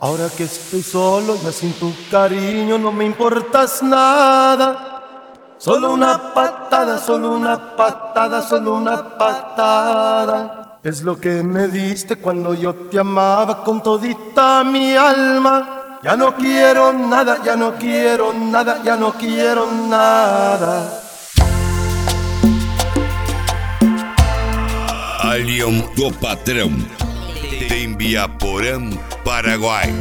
Ahora que estoy solo, ya sin tu cariño no me importas nada. Solo una patada, solo una patada, solo una patada. Es lo que me diste cuando yo te amaba con todita mi alma. Ya no quiero nada, ya no quiero nada, ya no quiero nada. Alien do Patrão, de Ibiaporã, Paraguay.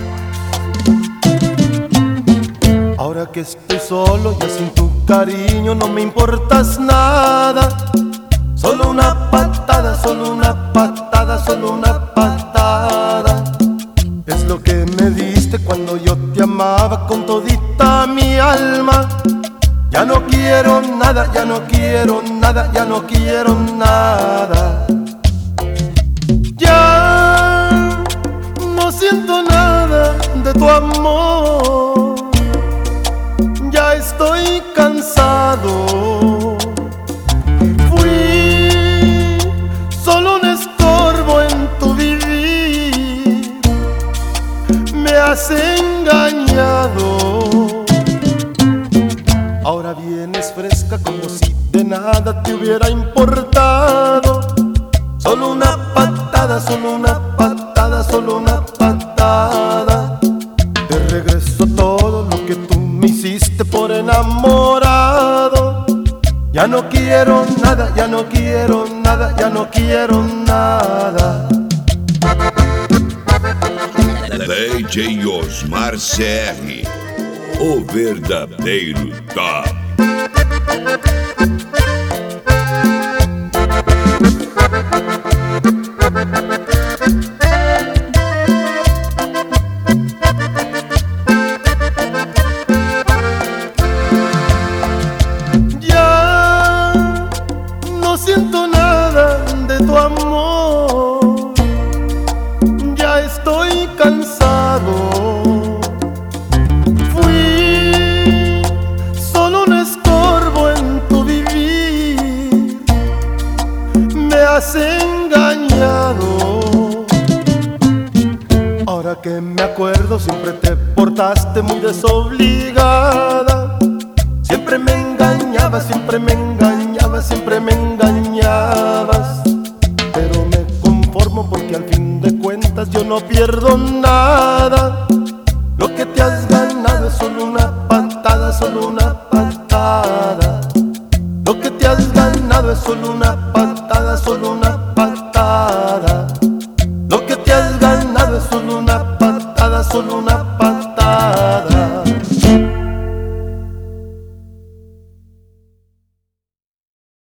Ahora que estoy solo, ya sin tu cariño no me importas nada. Solo una patada, solo una patada, solo una patada. Es lo que me diste cuando yo te amaba con todita mi alma. Ya no quiero nada, ya no quiero nada, ya no quiero nada. Ya no siento nada de tu amor. Ya estoy cansado. Fui solo un estorbo en tu vivir. Me has engañado. Ahora vienes fresca como si de nada te hubiera importado. Solo una patada, solo una patada, solo una patada. Te regreso todo lo que tú me hiciste por enamorado. Ya no quiero nada, ya no quiero nada, ya no quiero nada. DJ Osmar CR, o verdadeiro top. Ya no siento nada de tu amor. Ya estoy cansado. Fui solo un estorbo en tu vivir. Me has engañado. Ahora que me acuerdo, siempre te portaste muy desobligada. Siempre me engañabas, siempre me engañabas, siempre me engañabas. Pero me conformo porque al fin de cuentas yo no pierdo nada. Lo que te has ganado es solo una patada, solo una patada. Lo que te has ganado es solo una patada, solo una patada. Lo que te has ganado es solo una patada, solo una patada.